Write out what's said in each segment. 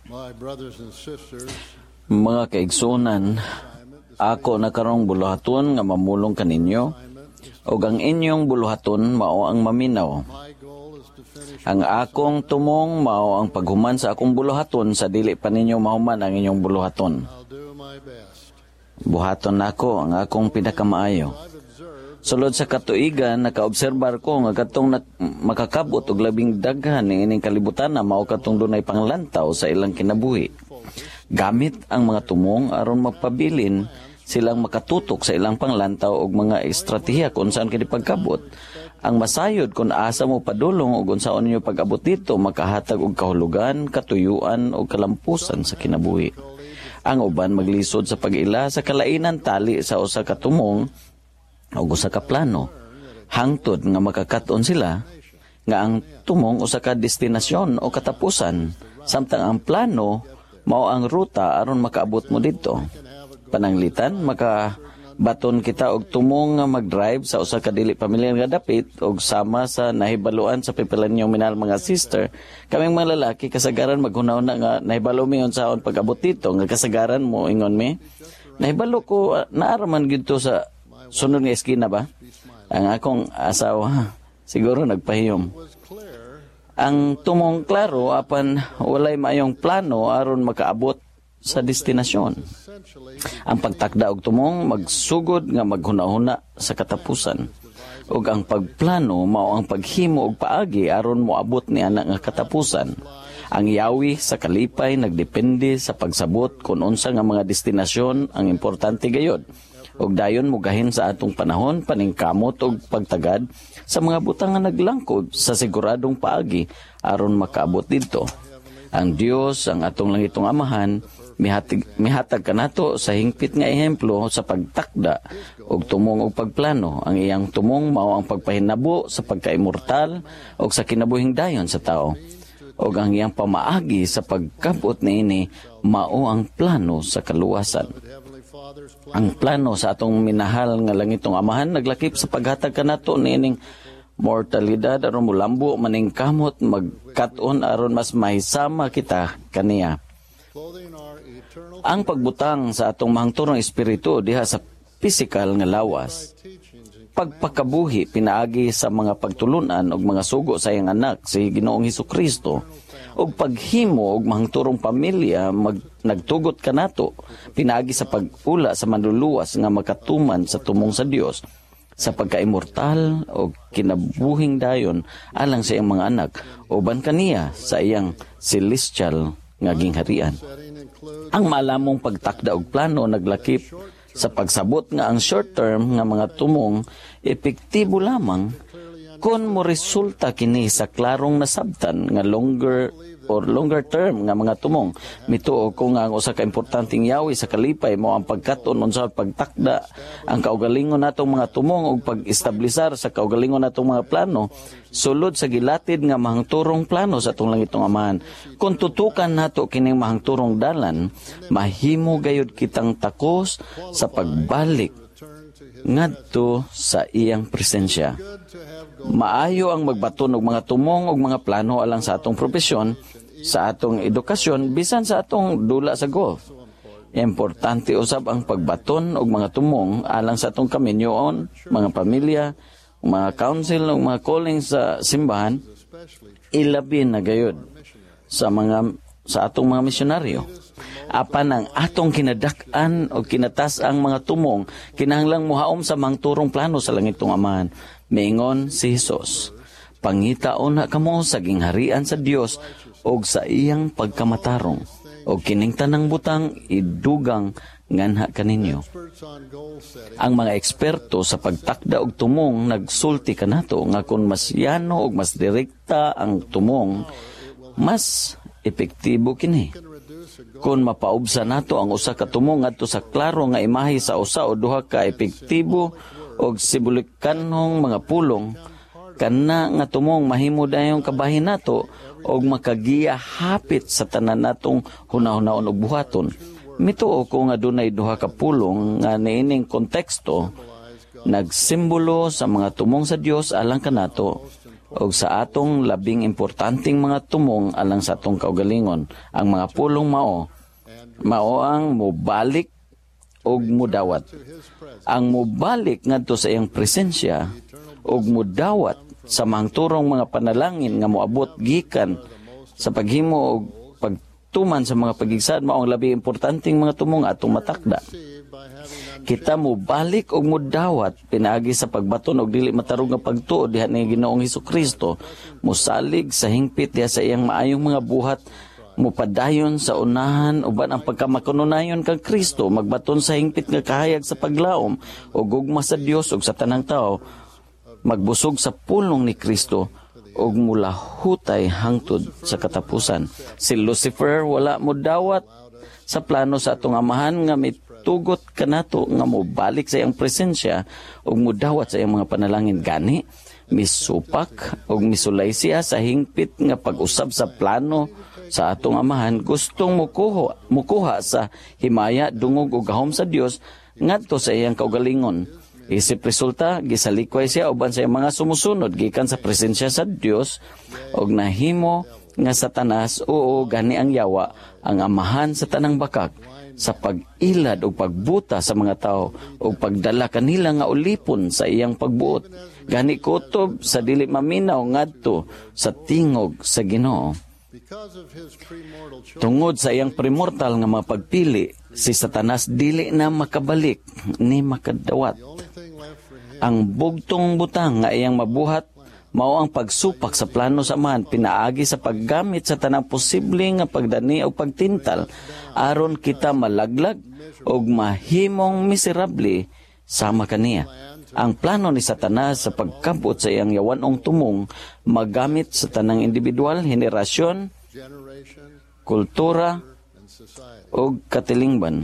My brothers and sisters, Mga kaigsunan, ako na karong buluhaton nga mamulong kaninyo, ug ang inyong buluhaton mao ang maminaw. my goal is to finish. Ang akong tumong mao ang paghuman sa akong buluhaton sa dili pa ninyo mahuman ang inyong buluhaton. I'll do my best. Buhaton nako ang akong pinakamaayo. I've observed Sulod sa katuigan, nakaobserbar ko nga katong makakabot og labing daghan ng ining kalibutan na mao katong dunay panglantaw sa ilang kinabuhi. Gamit ang mga tumong aron magpabilin silang makatutok sa ilang panglantaw og mga estratehiya kung saan kini pagkabot. Ang masayod kung asa mo padulong o kung saan ninyo pag-abot dito, makahatag og kahulugan, katuyuan o kalampusan sa kinabuhi. Ang uban maglisod sa pag-ila sa kalainan tali sa usa ka tumong o usa ka plano. Hangtod nga makakaton sila nga ang tumong usa ka destinasyon o katapusan, samtang ang plano mao ang ruta aron makaabot mo dito. Pananglitan, makabaton kita og tumong nga mag-drive sa usa ka dili pamilyar nga dapit og sama sa nahibaluan sa pipilan niyo minal mga sister. Kaming mga lalaki kasagaran maghunaw na nga nahibalo mi unsaon pag-abot dito nga kasagaran mo ingon mi. Nahibalo ko naaraman gid to sa sunod nga eskina ba? Ang akong asawa siguro nagpahiyom. was clear Ang tumong klaro apan walay maayong plano aron makaabot sa destinasyon. essentially Ang pagtakda og tumong magsugod nga maghunahuna sa katapusan. Ug ang pagplano mao ang paghimo og paagi aron moabot ni ana nga katapusan. Ang yawi sa kalipay nagdepende sa pagsabot kung unsa nga mga destinasyon ang importante gayod. Ug dayon mugahin sa atong panahon paningkamot og pagtagad sa mga butang nga naglangkod sa siguradong paagi aron makaabot didto. Ang Dios, ang atong langitong Amahan, mihatag kanato sa hingpit nga ehemplo sa pagtakda og tumong og pagplano. Ang iyang tumong mao ang pagpahinabo sa pagkaimortal og sa kinabuhing dayon sa tao. Og ang iyang pamaagi sa pagkabot niini mao ang plano sa kaluwasan. Heavenly Father's plan. Ang plano sa atong minahal nga langitong Amahan naglakip sa paghatag kanato niining mortalidad aron mulambo maning kamot magkat-on aron mas mahisama kita kaniya. Clothing our eternal Ang pagbutang sa atong mahangturong espiritu diha sa pisikal nga lawas, teachings and pagpakabuhi pinaagi sa mga pagtulunan og mga sugo sa iyang anak si Ginoong Hesukristo og paghimo og mahangturong pamilya nagtugot kanato pinaagi sa pag-ula sa manluluwas nga makatuman sa tumong sa Dios sa pagka-immortal o kinabuhing dayon alang sa iyang mga anak uban kaniya sa iyang celestial nga gingharian. setting include Ang malamong pagtakda og plano naglakip sa pagsabot nga ang short term nga mga tumong epektibo lamang kung mo resulta kini sa klarong nasabtan nga longer term nga mga tumong. Mituo ko nga ang usa ka importanteng yawi sa kalipay mo ang pagkaton unsa pagtakda ang kaugalingon natong mga tumong ug pag-establisar sa kaugalingon natong mga plano sulod sa gilatid nga mahangturong plano sa atong langitong Amahan. Kung tutukan nato kining mahangturong dalan, mahimo gayud kitang takos sa pagbalik ngadto sa iyang presensya. Maayo ang magbaton og mga tumong og mga plano alang sa atong propesyon, sa atong edukasyon, bisan sa atong dula sa golf. Importante usab ang pagbaton og mga tumong alang sa atong kaminyoon, mga pamilya, mga council ug mga calling sa simbahan, ilabi na gayud sa atong mga misyonaryo. Apan ang atong kinadak-an o kinatas ang mga tumong, kinahanglang muhaom sa mangturong plano sa langitong Amahan. Miingon si Jesus, pangitaon na kamo sa gingharian sa Dios o sa iyang pagkamatarong. O kining tanang butang idugang nganha kaninyo. experts on goal setting. Ang mga eksperto sa pagtakda og tumong nagsulti kanato nga kung mas yano og mas direkta ang tumong, mas epektibo kini. Kung mapaubsa nato ang usa ka tumong ngadto sa klaro nga imahe sa usa o duha ka epektibo og sibulikanhong mga pulong, kana nga tumong mahimo dayon kabahin nato og makagiya hapit sa tanan natong hunahunahon og buhaton. Mituo ko nga dunay duha ka pulong nga niining konteksto nagsimbolo sa mga tumong sa Dios alang kanato og sa atong labing importanteng mga tumong alang sa atong kaugalingon. Ang mga pulong mao ang mubalik og mudawat. Ang mubalik ngadto sa iyang presensya og mudawat sa mahangturong mga panalangin nga moabot gikan sa paghimo og pagtuman sa mga pagigsad mao ang labi importanteng mga tumong atong matakda. Kita mo balik og mudawat pinaagi sa pagbaton og dili matarong nga pagtuo diha ni Ginoong Hesukristo, musalig sa hingpit diha sa iyang maayong mga buhat, mupadayon sa unahan uban ang pagkamakununayon kang Kristo, magbaton sa hingpit nga kahayag sa paglaom og gugma sa Dios ug sa tanang tao, magbusog sa pulong ni Kristo ug mulahutay hangtod sa katapusan. Si Lucifer wala mo dawat sa plano sa atong amahan nga mitugot kanato nga mobalik sa iyang presensya ug mudawat sa iyang mga panalangin. Gani misupak ug misulay siya sa hingpit nga pag-usab sa plano sa atong amahan, gustong mukuha sa himaya, dungog ug gahom sa Dios ngadto sa iyang kaugalingon. Isip resulta, gisalikway siya uban sa mga sumusunod gikan sa presensya sa Dios og nahimo nga Satanas, oo, gani ang yawa, ang amahan sa tanang bakak sa pag-ilad o pagbuta sa mga tao o pagdala kanila nga ulipon sa iyang pagbuot. Gani kutob sa dili maminaw ngadto sa tingog sa Ginoo. Tungod sa iyang primortal nga mga pagpili, si Satanas dili na makabalik ni makadawat. Ang bugtong butang nga iyang mabuhat mao ang pagsupak sa plano sa amahan pinaagi sa paggamit sa tanang posible nga pagdani o pagtintal aron kita malaglag o mahimong miserable sama kaniya. Ang plano ni Satanas sa pagkabot sa iyang yawanong tumong magamit sa tanang individual, henerasyon, kultura o katilingban.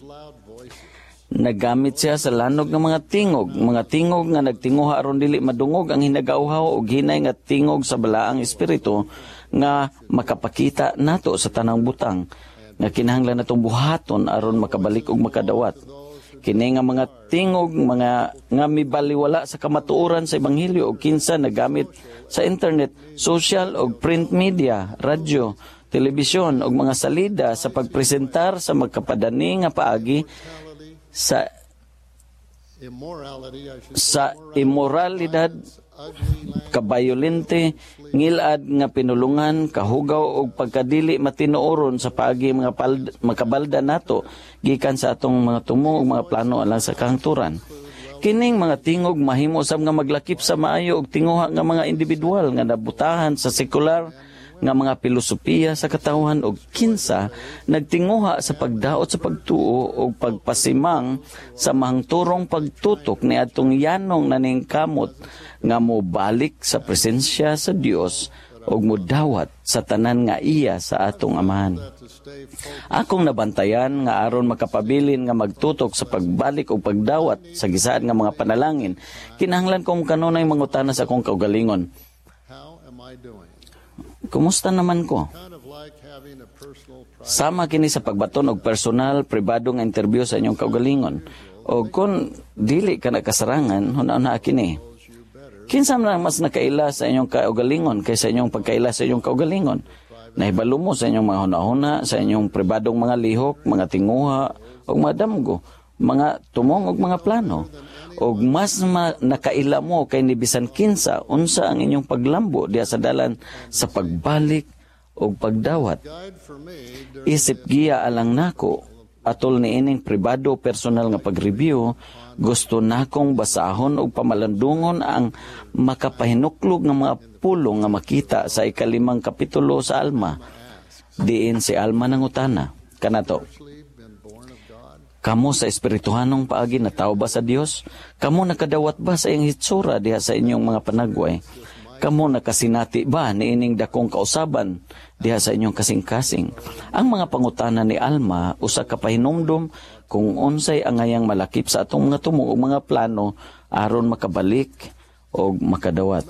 Nagamit siya sa lanog ng mga tingog nga nagtinguha aron dili madungog ang hinagauhaw o hinay nga tingog sa balaang espiritu nga makapakita nato sa tanang butang nga kinahanglan natong buhaton aron makabalik og makadawat. Kini nga mga tingog nga mibaliwala sa kamatuoran sa ebanghelyo o kinsa nagamit sa internet, social o print media, radyo, telebisyon o mga salida sa pagpresentar sa magkapadani nga paagi sa immoralidad, kabayolente, ngilad nga pinulungan, kahugaw o pagkadili matinuoron sa paagi mga makabalda nato gikan sa atong mga tumo o mga plano alang sa kahangturan. Kining mga tingog mahimo sab nga maglakip sa maayo og tinguha nga mga individual nga nabutahan sa sekular nga mga filosofiya sa katawhan o kinsa nagtinguha sa pagdaot sa pagtuo o pagpasimang sa mahangturong pagtutok ni atong yanong naningkamot nga mobalik sa presensya sa Dios o mudawat sa tanan nga iya sa atong amahan. Akong nabantayan nga aron makapabilin nga magtutok sa pagbalik o pagdawat sa gisaad nga mga panalangin, kinahanglan kong kanunay mangutana sa akong kaugalingon. Kumusta naman ko? Sama kini sa pagbaton og personal, pribado nga interview sa inyong kaugalingon. O kung dili ka nakasarangan, huna-una kini. Kinsa man mas nakaila sa inyong kaugalingon kaysa inyong pagkaila sa inyong kaugalingon? Nahibalo mo sa inyong mga huna-huna, sa inyong pribadong mga lihok, mga tinguha, o mga damgo, mga tumong o mga plano. O mas nakaila mo kay ni bisan kinsa unsa ang inyong paglambo diya sa dalan sa pagbalik o pagdawat. Isip giya alang nako atol ni ining pribado personal nga pag-review, gusto nakong basahon o pamalandungon ang makapahinuklog ng mga pulong nga makita sa 5 kapitulo sa Alma. Diin si Alma nangutana kanato. Kamu sa espirituhanong paagi natawo ba sa Dios? Kamu nakadawat ba sa iyang hitsura diha sa inyong mga panagway? Kamu nakasinati ba ni ining dakong kausaban diha sa inyong kasing-kasing? Ang mga pangutana ni Alma usa ka pahinumdom kung unsay angayang malakip sa atong mga tumo o mga plano aron makabalik o makadawat.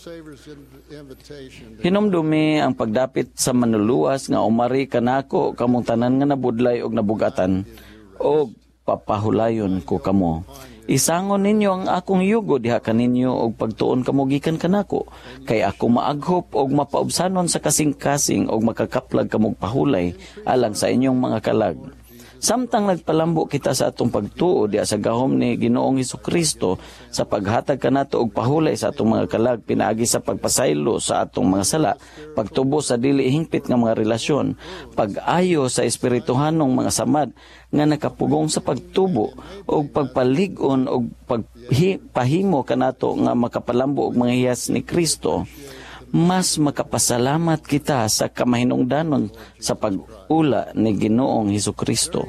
Hinumdumi ang pagdapit sa manuluwas nga umari kanako kamong tanan nga nabudlay og nabugatan o papahulayon ko kamo. Isangon ninyo ang akong yugo diha kaninyo og pagtuon kamo gikan kanako, kay ako maaghop og mapaubsanon sa kasing-kasing og makakaplag kamog pahulay alang sa inyong mga kalag. Samtang nagpalambo kita sa atong pagtuo diha sa gahom ni Ginoong Hesukristo sa paghatag kanato og pahulay sa atong mga kalag pinaagi sa pagpasaylo sa atong mga sala, pagtubo sa dili hingpit nga mga relasyon, pag-ayo sa espirituhanong mga samad nga nakapugong sa pagtubo og pagpalig-on og pagpahimo kanato nga makapalambo og mga hiyas ni Kristo, mas makapasalamat kita sa kamahinungdanon sa pag-ula ni Ginoong Hesukristo.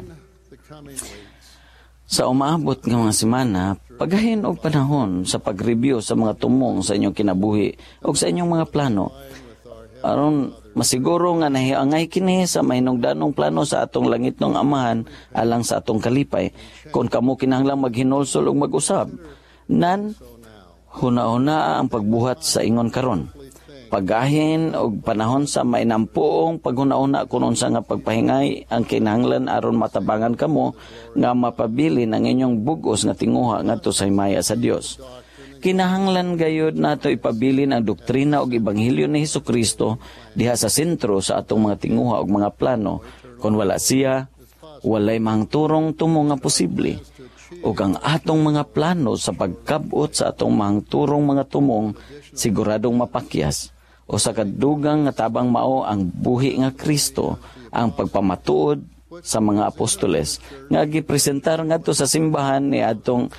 Sa umaabot nga mga semana, pagahin og panahon sa pag-review sa mga tumong sa inyong kinabuhi o sa inyong mga plano. Aron masiguro nga nahiangay kini sa mahinungdanong plano sa atong langitnong Amahan alang sa atong kalipay. Kung kamo kinahanglang maghinulsol og mag-usab, nan huna-huna ang pagbuhat sa ingon karon. Pagahin og panahon sa mainampuong paghuna-una kung unsa nga pagpahingay ang kinahanglan aron matabangan kamo nga mapabili ng inyong bugos nga tinguha ngadto sa himaya sa Dios. Kinahanglan gayud nato ipabilin ang doktrina og ebanghelyo ni Hesukristo diha sa sentro sa atong mga tinguha og mga plano. Kung wala siya, walay mahangturong tumo nga posible. Ug ang atong mga plano sa pagkabot sa atong mahangturong mga tumong siguradong mapakyas. O sa kadugang nga tabang mao ang buhi nga Kristo, ang pagpamatuod sa mga apostoles nga gipresentar ngadto sa simbahan ni adtong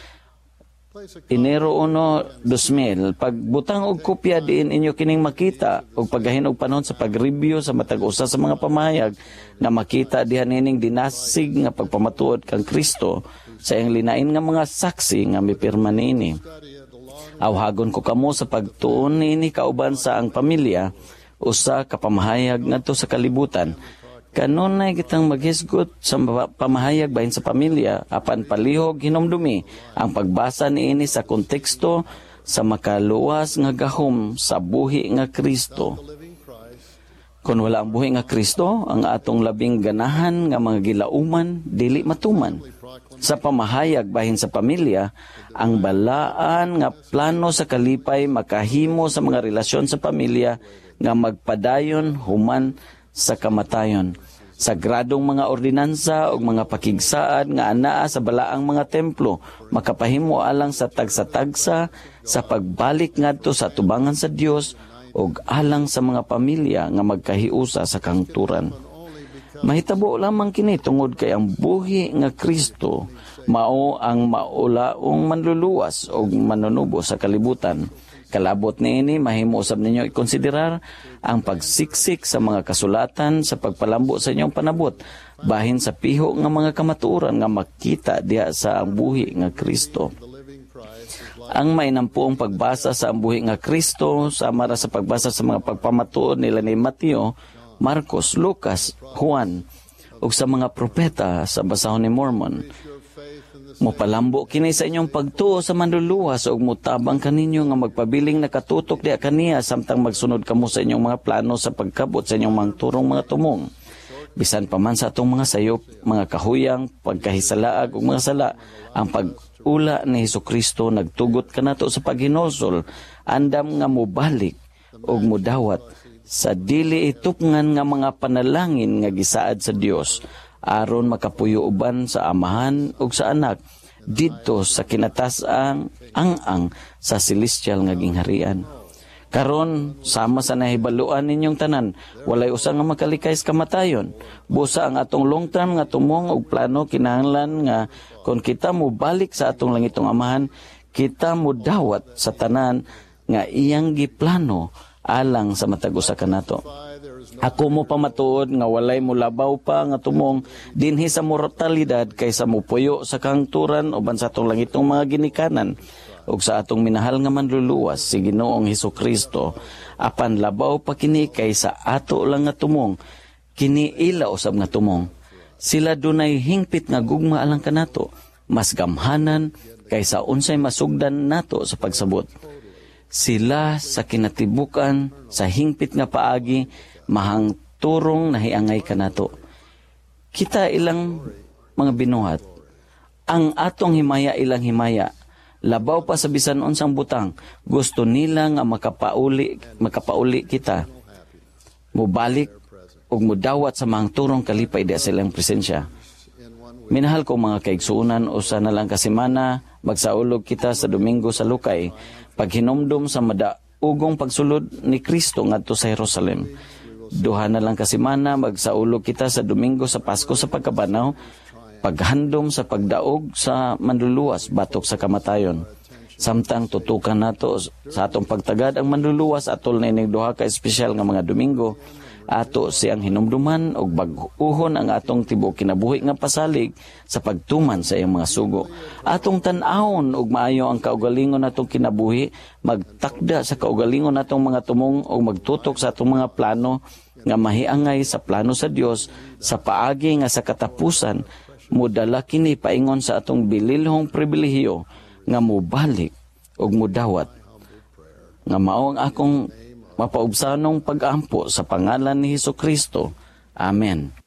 Enero 1, 2000. Pagbutang og kopya diin inyo kining makita ug pagahin og panahon sa pag-review sa matag usa sa mga pamahayag na makita diha nining dinasig nga pagpamatuod kang Kristo sa iyang linain nga mga saksi nga mipirma niini. Awhagon ko kamo sa pagtuon niini kauban sa ang pamilya usa ka pamahayag ngadto sa kalibutan. Kanunay kitang maghisgot sa pamahayag bahin sa pamilya apan palihog hinumdumi ang pagbasa niini sa konteksto sa makaluwas nga gahom sa buhi nga Kristo. Kung wala ang buhi nga Kristo, ang atong labing ganahan nga mga gilauman dili matuman. Sa pamahayag bahin sa pamilya, ang balaan nga plano sa kalipay makahimo sa mga relasyon sa pamilya nga magpadayon human sa kamatayon. Sagradong mga ordinansa o mga pakigsaad nga anaa sa balaang mga templo makapahimo alang sa tagsa-tagsa sa pagbalik ngadto sa tubangan sa Dios o alang sa mga pamilya nga magkahiusa sa kangturan. Mahitabo lamang kini tungod kay ang buhi nga Kristo mao ang maulaong manluluwas o manunubo sa kalibutan. Kalabot niini mahimo usab ninyo ikonsiderar ang pagsiksik sa mga kasulatan sa pagpalambo sa inyong panabot bahin sa piho nga mga kamatuoran nga makita diha sa ang buhi nga Kristo. Ang mainampuong pagbasa sa ang buhi nga Kristo sama ra sa pagbasa sa mga pagpamatuod nila ni Mateo, Marcos, Lucas, Juan ug sa mga propeta sa basahon ni Mormon. Mopalambo kini sa inyong pagtuo sa manluluwas ug mutabang kaninyo nga magpabiling nakatutok diha kaniya samtang magsunod kamo sa inyong mga plano sa pagkabot sa inyong mga turong mga tumong. Bisan pa man sa atong mga sayop, mga kahuyang, pagkahisalaag ug mga sala, ang pag-ula ni Hesukristo nagtugot kanato sa paghinulsol, andam nga mobalik ug mudawat sa dili itupngan nga mga panalangin nga gisaad sa Dios aron makapuyo uban sa Amahan ug sa Anak didto sa kinatas-ang ang sa celestial nga gingharian. Karon sama sa nahibaluan ninyong tanan, walay usa nga makalikay sa kamatayon. Busa ang atong long term nga tumong ug plano kinahanglan nga kung kita mo balik sa atong langitong Amahan, kita mo dawat sa tanan nga iyang giplano alang sa matag usa kanato. Ako mo pamatuod nga walay mo labaw pa nga tumong dinhi sa mortalidad kaysa mo puyo sa kangturan uban sa atong langitong mga ginikanan ug sa atong minahal nga manluluwas si Ginoong Hesukristo. Apan labaw pa kini kaysa ato lang nga tumong, kini ila usab nga tumong. Sila dunay hingpit nga gugma alang kanato, mas gamhanan kaysa unsay masugdan nato sa pagsabot. Sila sa kinatibukan sa hingpit nga paagi mahang turong nahiangay kanato. Kita ilang mga binuhat. ang atong himaya ilang himaya. Labaw pa sa bisan unsang butang, gusto nila nga makapauli kita. Mubalik ug mudawat sa mga turong kalipay di sa ilang presensya. Minahal ko mga kaigsuunan, usa na lang kasimana, magsaulog kita sa Domingo sa Lukay, paghinumdum sa madaugong pagsulod ni Kristo ngadto sa Jerusalem. Duha na lang kasimana, magsaulog kita sa Domingo sa Pasko sa pagkabanaw, paghandom sa pagdaog sa manluluwas batok sa kamatayon. Samtang tutukan nato sa atong pagtagad ang manluluwas atol na ining duha ka espesyal nga mga Domingo, ato siyang hinumduman og bag-uhon ang atong tibuok kinabuhi nga pasalig sa pagtuman sa iyang mga sugo. Atong tan-awon og maayo ang kaugalingon natong kinabuhi, magtakda sa kaugalingon natong mga tumong og magtutok sa atong mga plano nga mahiangay sa plano sa Dios sa paagi nga sa katapusan mudala kini paingon sa atong bililhong pribilehiyo nga mubalik og mudawat nga mao ang akong mapaubsanong pag-ampo sa pangalan ni Hesukristo. Amen.